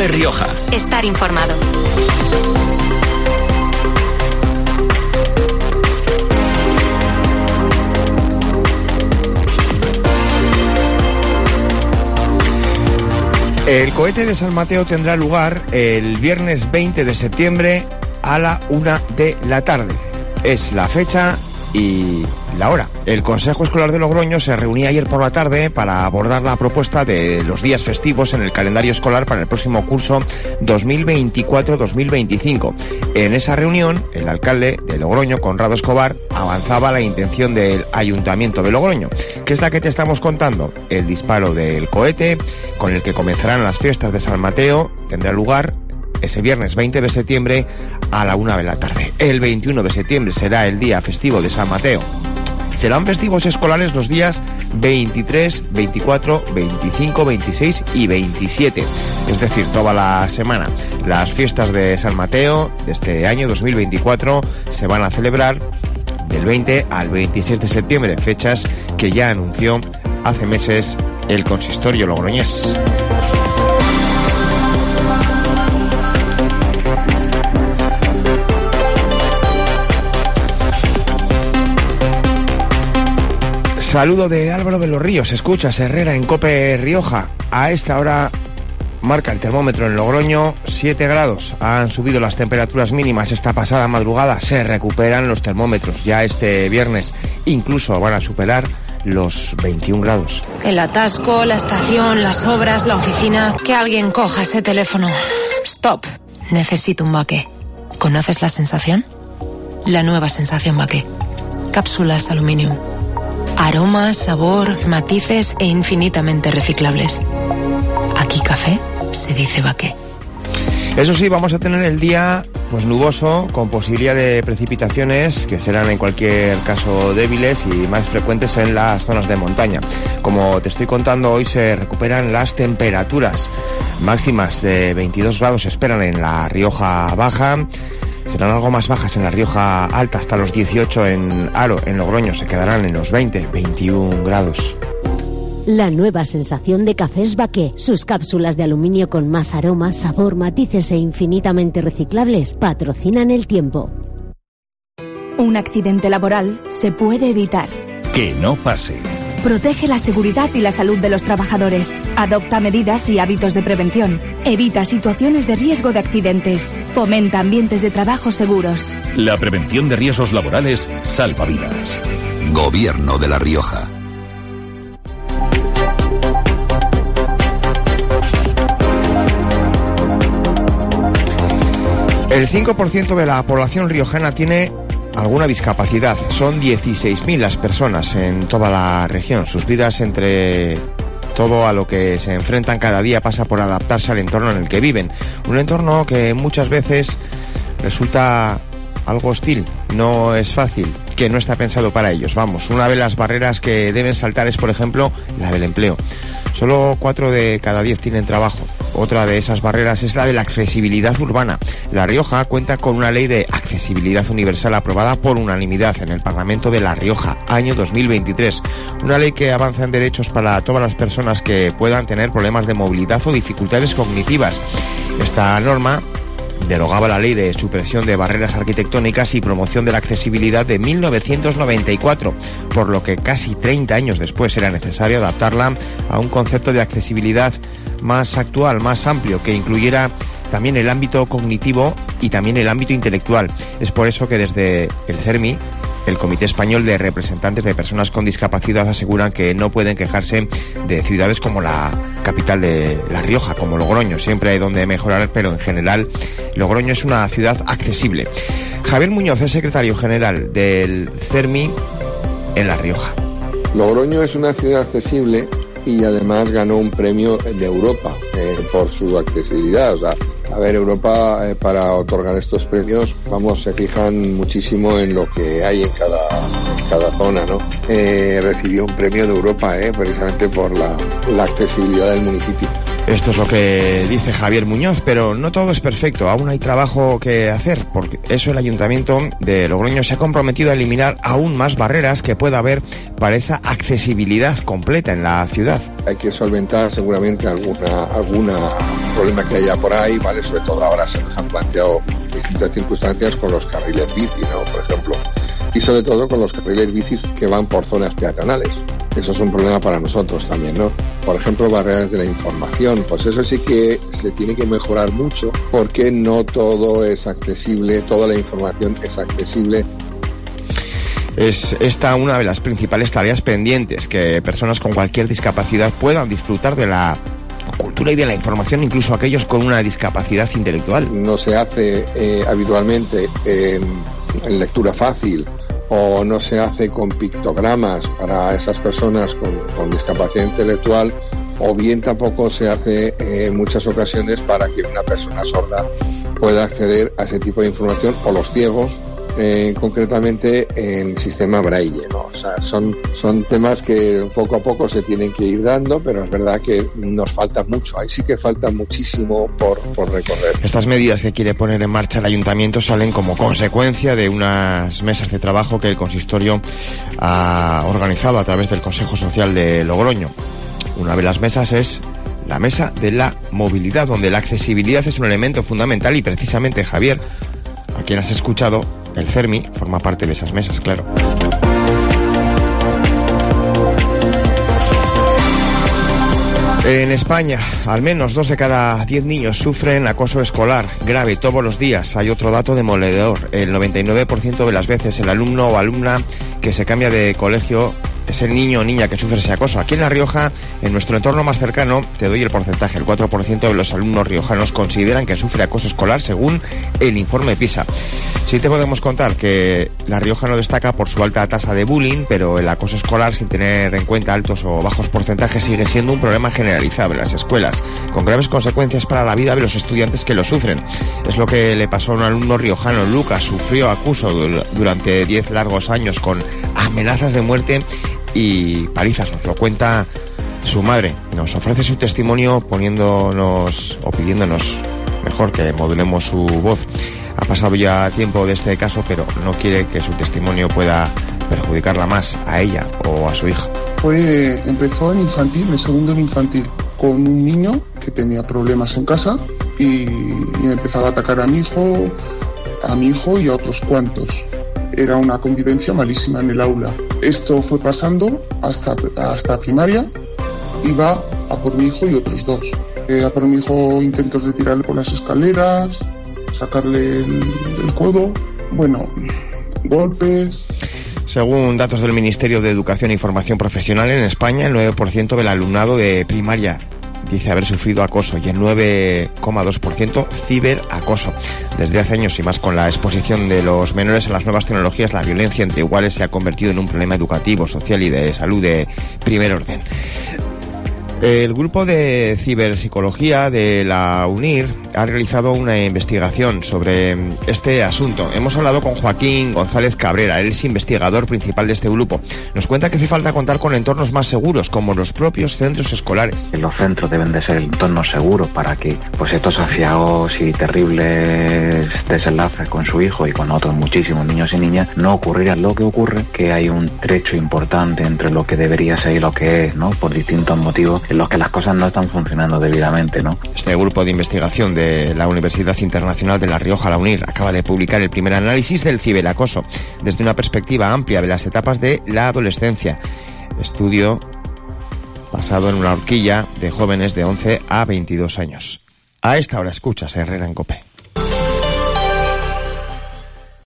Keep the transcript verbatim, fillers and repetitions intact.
COPE Rioja. Estar informado. El cohete de San Mateo tendrá lugar el viernes veinte de septiembre a la una de la tarde. Es la fecha y la hora. El Consejo Escolar de Logroño se reunía ayer por la tarde para abordar la propuesta de los días festivos en el calendario escolar para el próximo curso dos mil veinticuatro dos mil veinticinco. En esa reunión, el alcalde de Logroño, Conrado Escobar, avanzaba la intención del Ayuntamiento de Logroño, que es la que te estamos contando. El disparo del cohete, con el que comenzarán las fiestas de San Mateo, tendrá lugar ese viernes veinte de septiembre a la una de la tarde. El veintiuno de septiembre será el día festivo de San Mateo. Serán festivos escolares los días veintitrés, veinticuatro, veinticinco, veintiséis y veintisiete, es decir, toda la semana. Las fiestas de San Mateo de este año dos mil veinticuatro se van a celebrar del veinte al veintiséis de septiembre, fechas que ya anunció hace meses el consistorio logroñés. Saludo de Álvaro de los Ríos. Escuchas Herrera en COPE Rioja. A esta hora marca el termómetro en Logroño siete grados. Han subido las temperaturas mínimas esta pasada madrugada. Se recuperan los termómetros. Ya este viernes incluso van a superar los veintiún grados. El atasco, la estación, las obras, la oficina. Que alguien coja ese teléfono. Stop. Necesito un Baqué. ¿Conoces la sensación? La nueva sensación Baqué. Cápsulas Aluminium. Aroma, sabor, matices e infinitamente reciclables. Aquí café se dice Baqué. Eso sí, vamos a tener el día pues nuboso, con posibilidad de precipitaciones que serán en cualquier caso débiles y más frecuentes en las zonas de montaña. Como te estoy contando, hoy se recuperan las temperaturas máximas de veintidós grados, se esperan en la Rioja Baja. Serán algo más bajas en la Rioja Alta, hasta los dieciocho en Haro. En Logroño se quedarán en los veinte, veintiún grados. La nueva sensación de cafés Baqué. Sus cápsulas de aluminio con más aroma, sabor, matices e infinitamente reciclables patrocinan el tiempo. Un accidente laboral se puede evitar. Que no pase. Protege la seguridad y la salud de los trabajadores. Adopta medidas y hábitos de prevención. Evita situaciones de riesgo de accidentes. Fomenta ambientes de trabajo seguros. La prevención de riesgos laborales salva vidas. Gobierno de La Rioja. El cinco por ciento de la población riojana tiene alguna discapacidad. Son dieciséis mil las personas en toda la región. Sus vidas, entre todo a lo que se enfrentan cada día, pasa por adaptarse al entorno en el que viven. Un entorno que muchas veces resulta algo hostil, no es fácil, que no está pensado para ellos. Vamos, una de las barreras que deben saltar es, por ejemplo, la del empleo. Solo cuatro de cada diez tienen trabajo. Otra de esas barreras es la de la accesibilidad urbana. La Rioja cuenta con una ley de accesibilidad universal aprobada por unanimidad en el Parlamento de La Rioja, año dos mil veintitrés. Una ley que avanza en derechos para todas las personas que puedan tener problemas de movilidad o dificultades cognitivas. Esta norma derogaba la Ley de Supresión de Barreras Arquitectónicas y Promoción de la Accesibilidad de mil novecientos noventa y cuatro, por lo que casi treinta años después era necesario adaptarla a un concepto de accesibilidad más actual, más amplio, que incluyera también el ámbito cognitivo y también el ámbito intelectual. Es por eso que desde el CERMI, el Comité Español de Representantes de Personas con Discapacidad, aseguran que no pueden quejarse de ciudades como la capital de La Rioja, como Logroño. Siempre hay donde mejorar, pero en general Logroño es una ciudad accesible. Javier Muñoz es secretario general del CERMI en La Rioja. Logroño es una ciudad accesible y además ganó un premio de Europa eh, por su accesibilidad. O sea, a ver, Europa eh, para otorgar estos premios, vamos, se fijan muchísimo en lo que hay en cada, en cada zona, ¿no? Eh, recibió un premio de Europa, eh, precisamente por la, la accesibilidad del municipio. Esto es lo que dice Javier Muñoz, pero no todo es perfecto, aún hay trabajo que hacer. Por eso el Ayuntamiento de Logroño se ha comprometido a eliminar aún más barreras que pueda haber para esa accesibilidad completa en la ciudad. Hay que solventar seguramente alguna, alguna problema que haya por ahí, ¿vale? Sobre todo ahora se nos han planteado distintas circunstancias con los carriles bici, ¿no? Por ejemplo, y sobre todo con los carriles bicis que van por zonas peatonales. Eso es un problema para nosotros también, ¿no? Por ejemplo, barreras de la información, pues eso sí que se tiene que mejorar mucho porque no todo es accesible, toda la información es accesible. Es esta una de las principales tareas pendientes, que personas con cualquier discapacidad puedan disfrutar de la cultura y de la información, incluso aquellos con una discapacidad intelectual. No se hace eh, habitualmente eh, en lectura fácil, o no se hace con pictogramas para esas personas con, con discapacidad intelectual, o bien tampoco se hace eh, en muchas ocasiones para que una persona sorda pueda acceder a ese tipo de información, o los ciegos, eh, concretamente en sistema braille, ¿no? O sea, son, son temas que poco a poco se tienen que ir dando, pero es verdad que nos falta mucho, ahí sí que falta muchísimo por, por recorrer. Estas medidas que quiere poner en marcha el ayuntamiento salen como consecuencia de unas mesas de trabajo que el consistorio ha organizado a través del Consejo Social de Logroño. Una de las mesas es la mesa de la movilidad, donde la accesibilidad es un elemento fundamental, y precisamente Javier, a quien has escuchado, el CERMI, forma parte de esas mesas, claro. En España, al menos dos de cada diez niños sufren acoso escolar grave todos los días. Hay otro dato demoledor: el noventa y nueve por ciento de las veces el alumno o alumna que se cambia de colegio es el niño o niña que sufre ese acoso. Aquí en La Rioja, en nuestro entorno más cercano, te doy el porcentaje. El cuatro por ciento de los alumnos riojanos consideran que sufre acoso escolar, según el informe PISA. Sí te podemos contar que La Rioja no destaca por su alta tasa de bullying, pero el acoso escolar, sin tener en cuenta altos o bajos porcentajes, sigue siendo un problema generalizado en las escuelas, con graves consecuencias para la vida de los estudiantes que lo sufren. Es lo que le pasó a un alumno riojano. Lucas sufrió acoso durante diez largos años, con amenazas de muerte y palizas. Nos lo cuenta su madre. Nos ofrece su testimonio poniéndonos o pidiéndonos, mejor, que modulemos su voz. Ha pasado ya tiempo de este caso, pero no quiere que su testimonio pueda perjudicarla más a ella o a su hija. Fue, empezó en infantil, en segundo en infantil, con un niño que tenía problemas en casa y, y empezaba a atacar a mi hijo, a mi hijo y a otros cuantos. Era una convivencia malísima en el aula. Esto fue pasando hasta, hasta primaria. Iba a por mi hijo y otros dos. Eh, a por mi hijo intentos de tirarle por las escaleras, sacarle el, el codo, bueno, golpes. Según datos del Ministerio de Educación y Formación Profesional, en España el nueve por ciento del alumnado de primaria dice haber sufrido acoso, y el nueve coma dos por ciento ciberacoso. Desde hace años, y más con la exposición de los menores a las nuevas tecnologías, la violencia entre iguales se ha convertido en un problema educativo, social y de salud de primer orden. El grupo de ciberpsicología de la UNIR ha realizado una investigación sobre este asunto. Hemos hablado con Joaquín González Cabrera, él es investigador principal de este grupo. Nos cuenta que hace falta contar con entornos más seguros, como los propios centros escolares. Los centros deben de ser entornos seguros para que pues estos aciagos y terribles desenlaces con su hijo y con otros muchísimos niños y niñas no ocurrieran. Lo que ocurre que hay un trecho importante entre lo que debería ser y lo que es, ¿no? Por distintos motivos en los que las cosas no están funcionando debidamente, ¿no? Este grupo de investigación de la Universidad Internacional de La Rioja, la UNIR, acaba de publicar el primer análisis del ciberacoso desde una perspectiva amplia de las etapas de la adolescencia. Estudio basado en una horquilla de jóvenes de once a veintidós años. A esta hora escuchas Herrera en COPE.